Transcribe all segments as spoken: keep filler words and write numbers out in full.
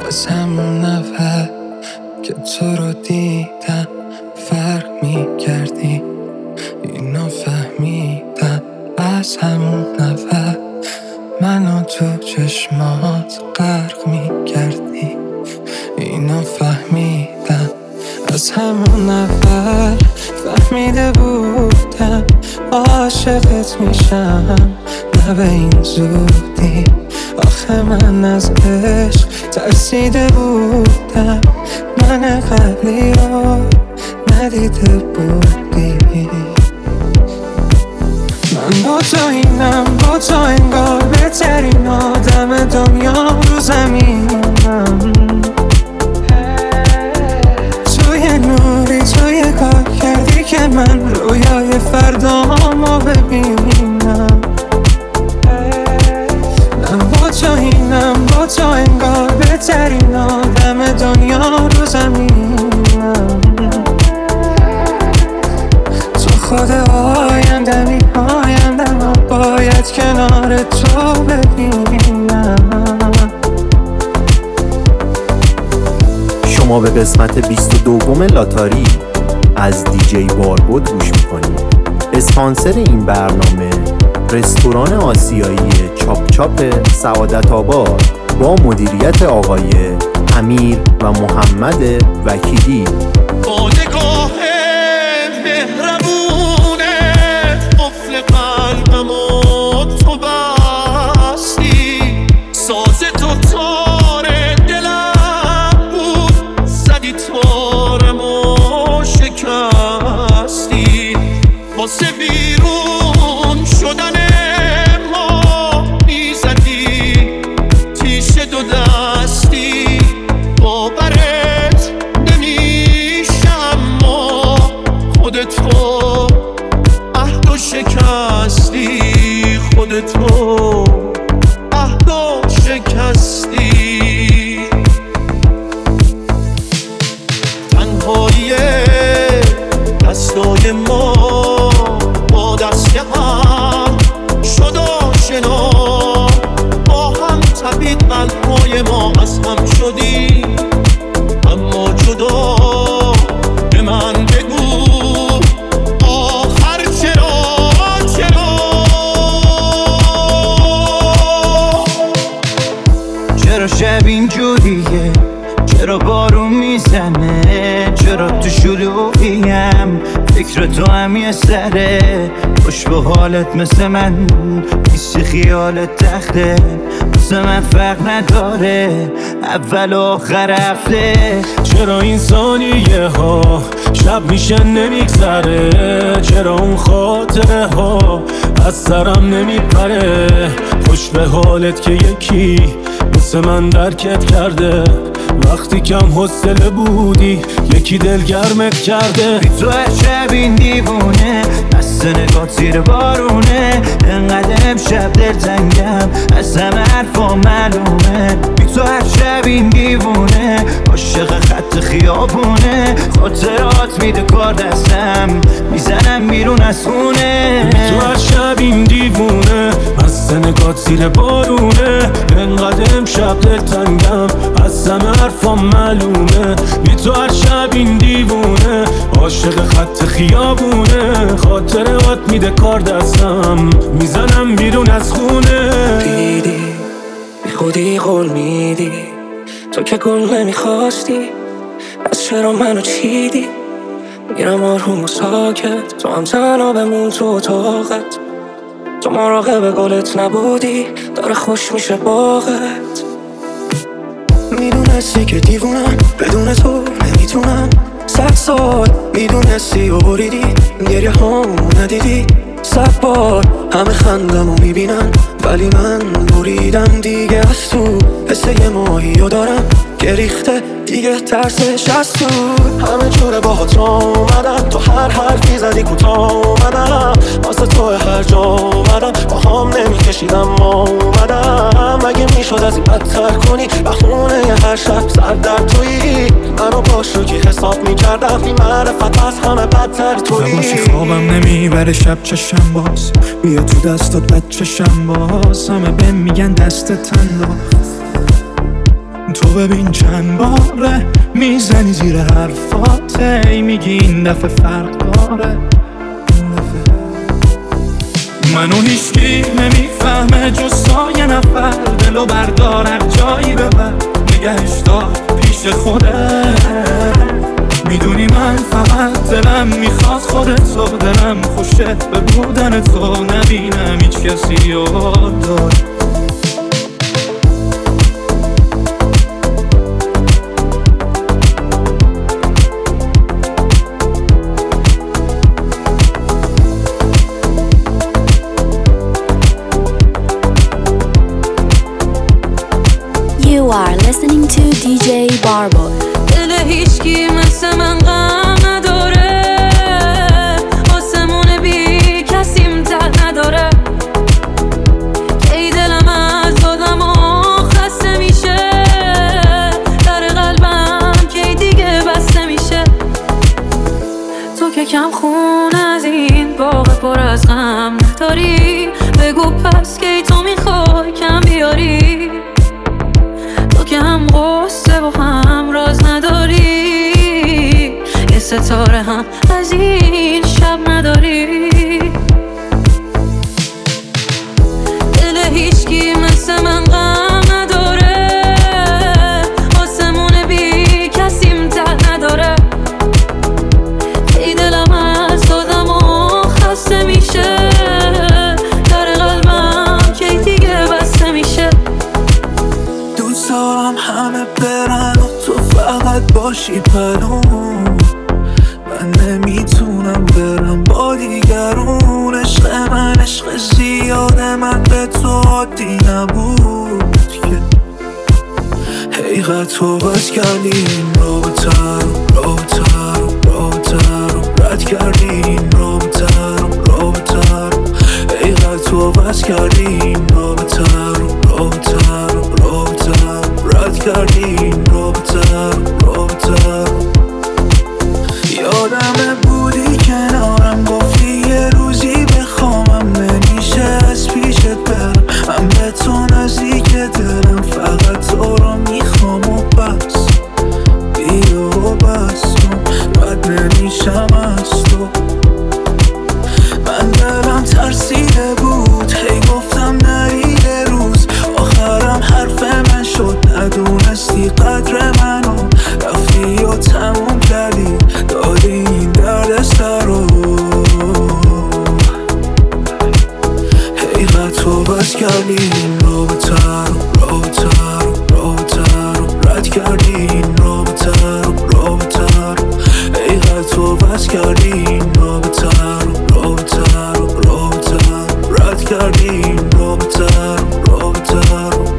از همون نفر که تو رو دیدم فرق میکردی، اینو فهمیدم از همون نفر منو تو چشمات غرق میکردی، اینو فهمیدم از همون نفر فهمیده بودم عاشقت میشم نه به این زودی، آخه من از عشق ترسیده بودم، من قبلی رو ندیده بودی. من با تو اینم، با تو انگار بهترین آدم دنیا رو زمینم، توی نوری توی کار کردی که من رویای فردامو ببینم. من با تو اینم، با تو انگار بهترین آدم دنیا رو زمینم، تو خود آیندمی آیندم باید کنار تو ببینم. شما به قسمت بیست و دوم لاتاری از دیجی باربود گوش میکنید. اسپانسر این برنامه رستوران آسیایی چاپ چاپ سعادت آباد با مدیریت آقای امیر و محمد وکیلی. با نگاه مهربونه قفل قلبمو تو بستی، ساز تو تاره دلم بود، زدی تارمو شکستی، واسه بیرون شدن ما میزدی تیشه دو دستی، باورت نمیشم ما خودتو عهدو شکستی، خودتو عهدو شکستی. تنهایی دستای ما با دست هم شد آشنا، با هم تپید قلب‌های ما از هم شدی، اما جدا به من بگو آخر چرا چرا چرا شب اینجوریه، چرا بارون میزنه، چرا تو شلوغیم فکر تو هم یه سره، خوش به حالت مثل من پیش خیالت تخته، مثل من فرق نداره اول و آخر هفته. چرا این ثانیه ها شب میشه نمیگذره، چرا اون خاطره ها از سرم نمیپره، خوش به حالت که یکی مثل من درکت کرده، وقتی کم حوصله بودی یکی دلگرمت کرده. بی تو هر شب این دیوونه دست نگات زیر بارونه، انقدر امشب دلتنگم از همه حرفا معلومه. بی تو هر شب این دیوونه عاشق خط خیابونه، خاطرات میده کار دستم میزنم بیرون از خونه. بی تو هر شب این دیوونه از نگات زیر بارونه، انقدر امشب دلتنگم از همه حرفام معلومه. بی تو هر شب این دیوونه عاشق خط خیابونه، خاطرات میده کار دستم میزنم بیرون از خونه. دیدی بی خودی قول میدی تو که گل نمیخواستی، از چرا منو چیدی؟ میرم آروم و ساکت، تو هم تنها بمون تو اتاقت، تو مراقب گلت نبودی داره خوش میشه باغت. میدونستی که دیوونم بدون تو نمیتونم، صد سال میدونستی و بریدی گریه هامو ندیدی، صد بار همه خندمو میبینن ولی من بریدم دیگه از تو، حس یه ماهیو دارم که ریخته دیگه ترسش از تو. همه جوره باهات اومدم، تو هر حرفی زدی کوتاه اومدم، واسه تو هر جا اومدم با هم نمیکشیدم اومدم. مگه میشد از این بدتر کنی بخونه هر شب سر در تویی، منو باش رو که حساب میکردم بی معرفت از همه بدتر تویی. نباشی خوابم نمیبره شب چشم باز، بیا تو دستات بد چشم باز، همه بهم میگن دستت انداخت، تو ببین چند باره میزنی زیر حرفات، ای میگی این دفعه فرق داره. منو هیچکی نمیفهمه جز تا یه نفر، دلو بردار هر جایی ببر نگهش دار پیش خوده. میدونی من فقط دلم میخواد خودتو، دلم خوشه به بودن تو، نبینم هیچ کسی یاد دار. You are listening to دی جی Barbo. دل هیچکی مثل من غم نداره، آسمون بی کسیم ته نداره. کی دلم از آدم ها خسته میشه، در قلبم کی دیگه بسته میشه. تو که کم خون از این باغ پر از غم نداری، بگو پس کی تو میخوای کم بیاری. تو که هم غصه و هم راز نداری، یه ستاره هم از این شب نداری. دل هیچکی مثل من غم نداره، آسمون بی کسیم ته نداره. ای دلم از آدم ها خسته میشه، در قلبم کی دیگه بسته میشه. دوست دارم همه برن و تو فقط باشی پنوم، من نمیتونم برم با دیگرون. عشق من عشق زیاده، من به تو عادی نبود که حقیقت تو بس کردیم رابطه رو رابطه رو رابطه رو رد کردیم رابطه رو رابطه رو حقیقت تو بس کردیم رابطه رو رابطه رو رابطه رو رد کردیم رابطه رو رابطه رو. یادمه بودی کنارم گفتی یه روزی بخوامم، نمیشه از پیشت برم، من به تو نزدیک دلم، فقط تو رو میخوام و بس بیا و بس کن، رد نمیشم از تو. من دلم ترسیده بود، هی گفتم نریده روز، آخرم حرف من شد، ندونستی قدر منو، رفتی و تموم کردی دادی این درد سر رو. حقیقت تو بس کردی این رابطه رو رابطه رو رابطه رو رد کردی این رابطه رو رابطه رو حقیقت تو بس کردی این رابطه رو رابطه رو رابطه رو رد کردی این رابطه رو رابطه رو.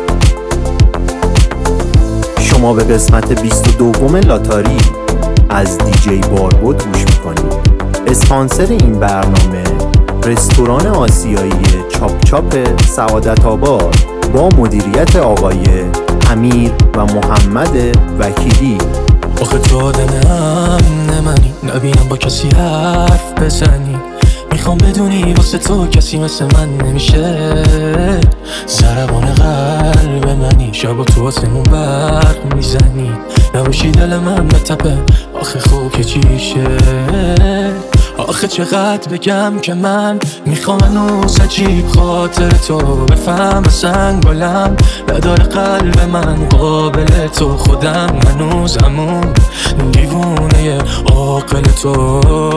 شما به قسمت بیست و دوم لاتاری از دیجی باربو گوش میکنید. اسپانسر این برنامه رستوران آسیایی چاپ چاپ سعادت آباد با مدیریت آقای امیر و محمد وکیلی. آخه تو آدم امن منی، نبینم با کسی حرف بزنی، میخوام بدونی واسه تو کسی مثل من نمیشه. ضربان قلب منی، شب تو آسمون برق میزنی، نباشی دل من بتپه آخه خوب که چیشه. آخه چقدر بگم که من میخوام هنوز عجیب خاطر تو بفهم، سنگ بلند نداره قلب من قابل تو، خودم هنوز همون دیوونه عاقل تو.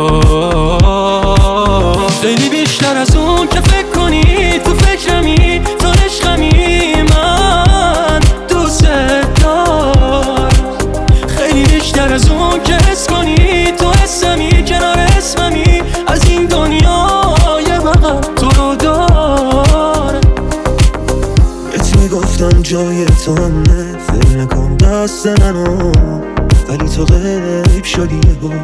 خیلی بیشتر از اون که فکر کنی، تو فکرمی تو عشقمی، من دوست دارم. خیلی بیشتر از اون که حس کنی، تو حسمی کنار اسممی، از این دنیای بغل تو رو دارم. بهت میگفتم جای تو همه، فکر نکن دست منو، ولی تو غیب شدی یه با.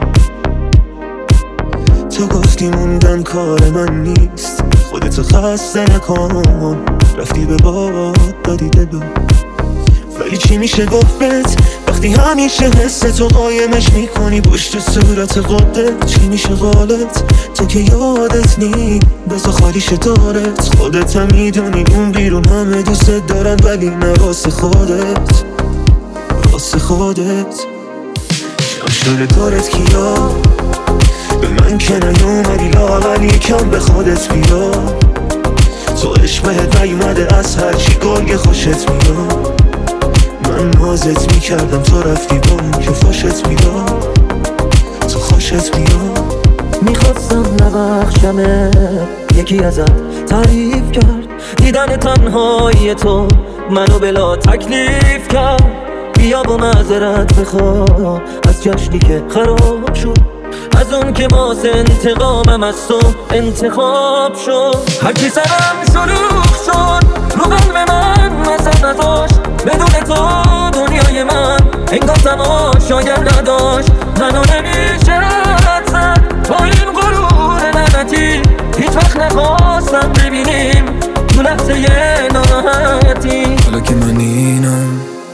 تو گفتی موندن کار من نیست، خودتو خسته نکن، رفتی به باد دادی دلو. ولی چی میشه گفت بهت وقتی همیشه حس تو قایمش میکنی پشت صورت خودت؟ چی میشه قالت تو که یادت نی بذار خالیش دارت. خودت هم میدونی اون بیرون همه دوست دارن ولی نه واسه خودت، واسه خودت. جان شده دارت کیا به من که نیومدی لااقل یکم به خودت بیا. تو عشق بهت نیومده از هرچی گرگ خوشت میاد. من نازت میکردم تو رفتی با اون که فاشت میداد، تو خوشت میاد. میخواستم نبخشمه یکی ازت تعریف کرد، دیدن تنهایی تو منو بلا تکلیف کرد. بیا با معذرت بخوا از جشنی که خراب شد، از اون که واسه انتقامم از تو انتخاب شد. هرچی سرم شلوغ شد رو قلب من مثل نداشت، بدون تو دنیای من انگار تماشاگر نداشت. منو نمیشه رد زد با این غرور لعنتی، هیچ وقت نخواستم ببینیم تو لحظه ناراحتی. حالا که من اینم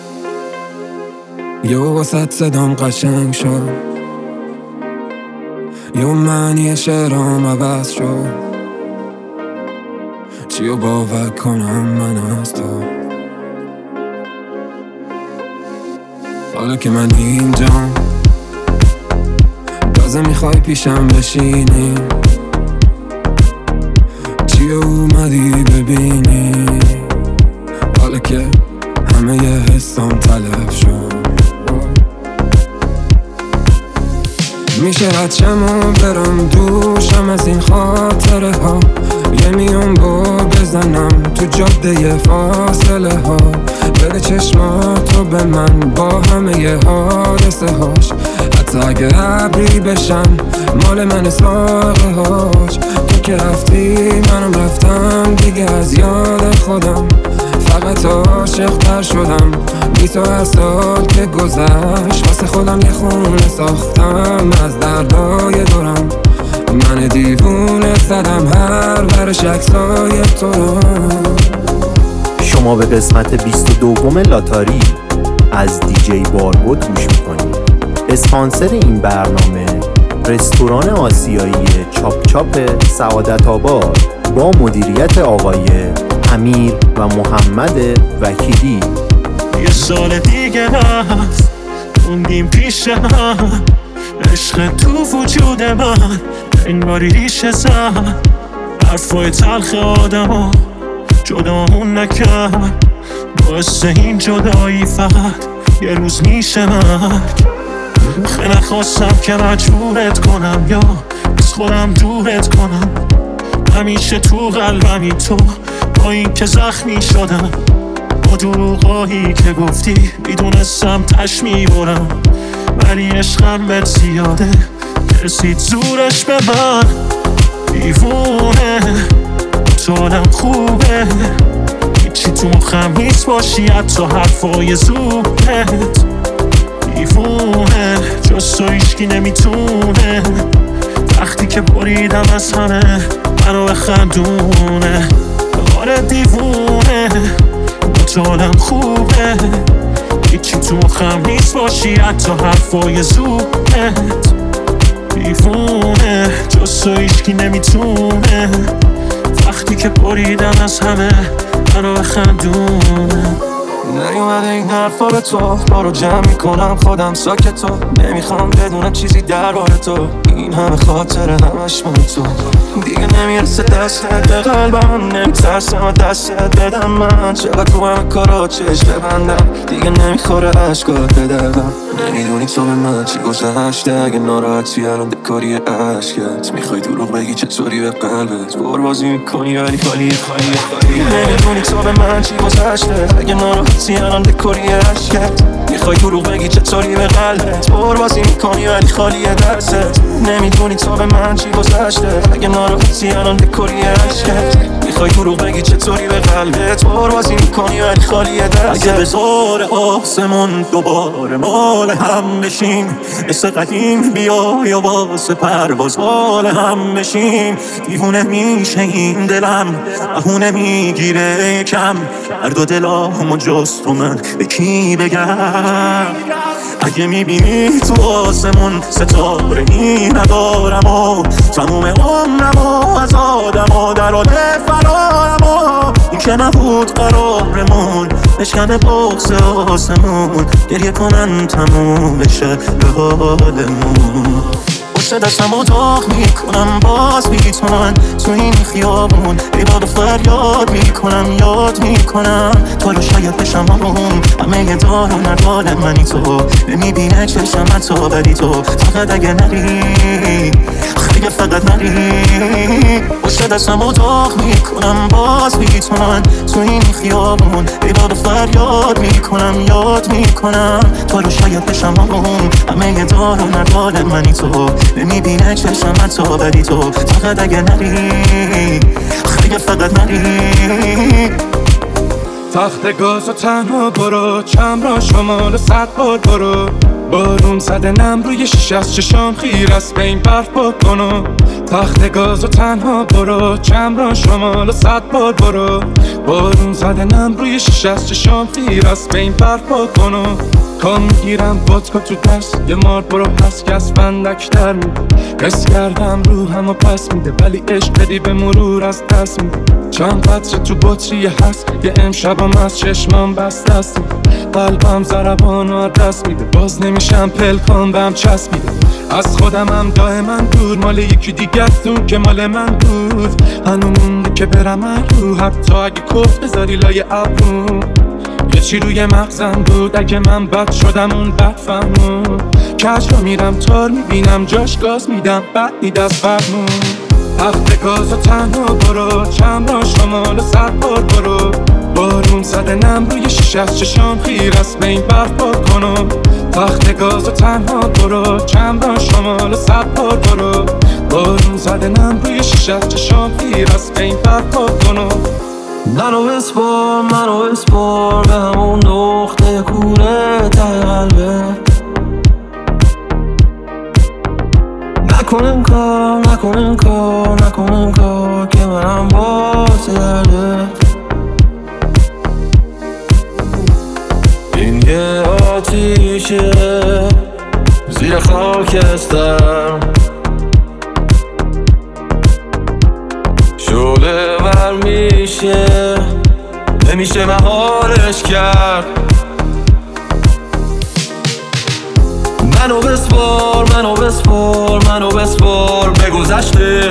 یه واسط صدام قشنگ شد، یه معنی شعرام عوض شد. چیو باور کنم من از تو، حالا که من اینجام تازه میخوای پیشم بشینی. چیو اومدی ببینی حالا که همه یه حسام تلف شد. میشه ردشم و برم دوشم از این خاطره ها، یه میون با بزنم تو جاده فاصله ها. بده چشماتو به من با همه ی حادثه هاش، حتی اگه عبری بشن مال من ساقه هاش. تو که رفتی منم رفتم دیگه از یاد خودم، فقط عاشق تر شدم بی تو از سال که گذشت. واسه خودم یه خونه ساختم از دردای دورم، من دیوونه زدم هر ورش عکسای تو رو. شما به قسمت بیست و دوم لاتاری از دیجی باربود گوش میکنید. اسپانسر این برنامه رستوران آسیایی چاپ چاپ سعادت آباد با مدیریت آقای امیر و محمد وکیلی. یه سال دیگه هست موندیم پیش هم، عشق تو وجود من انگاری ریشه زن. حرفای تلخ آدم جدامون نکرد، باعث این جدایی فقط یه روز میشه مرگ. خیلی نخواستم که مجبورت کنم یا از خودم دورت کنم، همیشه تو قلبمی تو با این که زخمی شدم. با دروغایی که گفتی میدونستم تش میبرم، ولی عشقم بهت زیاده رسید زورش به من. دیوونه تو آدم خوبه، هیچی تو مخم نیست باشی حتی حرفای زورت. دیوونه جز تو هیچکی نمیتونه، وقتی که بریدم از همه منو بخندونه. آره دیوونه تو آدم خوبه، هیچی تو مخم نیست باشی حتی حرفای زورت. دیوونه جز تو هیچکی نمیتونه، وقتی که بریدم از همه منو بخندونه. نیومده این حرفا به تو، ما رو جمع میکنم خودم ساکتو، نمیخوام بدونم چیزی درباره تو، این همه خاطره همش من تو. دیگه نمیرسه دستت به قلبم، نمیترسم دستت بدم من. چقدر تو همه کارا چشم ببندم، دیگه نمیخوره عشقات به دردم. نمیدونی تو به من چی گذشته، اگه ناراحتی الان دکاری عشقت. میخوای دروغ بگی چطوری به قلبت، بربازی میکنی ولی خالی خالی خالی. نمیدونی تو به من چی گذشته، اگه ناراحتی الان دکاری عشقت. میخوای دروغ بگی چطوری به قلبت، بربازی میکنی ولی خالی دستت. نمیدونی تو به من چی گذشته، اگه ناراحتی الان دکاری عشقت. میخوای دروغ بگی چطوری به قلبت، بربازی میکنی ولی خالی دستت. اگه به زور آسمون دوباره مال هم بشیم، مثل قدیم بیا یا واسه پرواز مال هم بشیم. دیوونه میشه این دلم، اهونه میگیره کم، هر دو دلامو جز تو من به کی بگم. اگه میبینی تو آسمون ستاره ای ندارم و تموم عمرم و از آدم و در حال فرارم و این که نبود قرارمون بشکنه بغض آسمون گریه کنن تموم بشه به حالمون پشت دستم و داغ میکنم باز بیتون تو این خیابون ایباد و فریاد میکنم یاد میکنم تو رو شاید بشم آروم همه دار و ندال منی تو نمیبینه چشم حتی بدی تو فقط اگه نری خیلی فقط نری پشت دستم و داغ میکنم باز بیتون تو این خیابون ایباد و فریاد میکنم یاد میکنم تو رو شاید بشم آروم همه دار و ندال منی تو نمیبینه چشم حتی بدی تو فقط اگه نری خیلی فقط نری تخت گاز و تنها برو چم را شمال صد بار برو بارون زده نم روی شیش از چشام خیر است به این برف بکنو تخت گاز و تنها برو چم را شمال صد بار برو بارون زده نم روی شیش از چشام خیر است به این برف بکنو کام میگیرم ودکا تو دست یه مار برو هست که از فندک در میده حس کردم روحم و پس میده ولی عشق بدی به مرور از دست میده چند قطره تو بطری هست یه امشبم از چشمام بست است قلبم ضربان و دست میده باز نمیشم پلکان بهم چسب میده از خودمم دائما دور مال یکی دیگه است که مال من بود هنو مونده که برم رو حتی اگه کف بذاری لای ابرو یه چی روی مغزم بود اگه من بد شدم اون بد فهمون کج را میرم تار میبینم جاش گاز میدم بد نید از فرمون هفته گاز و تنها برو چم را شمال صد بار برو بارون زده نم روی شیش از چشام خیر است به این برف بار کنم تخت گاز و تنها برو چم را شمال صد بار برو بارون زده نم روی شیش از چشام خیر است به این برف بار کنم منو بسپار منو بسپار به همون نقطه کوره ته قلبه نکن این کار نکن این کار نکن این کار که منم باعث دردت این یه آتیشه زیر خاکستر شعله ور میشه نمیشه مهارش کرد منو بسپار منو بسپار منو بسپار به گذشته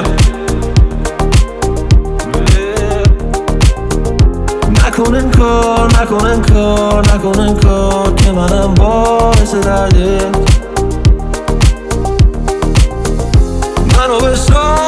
نکن این کار نکن این کار نکن این کار که منم باعث درده منو بسپار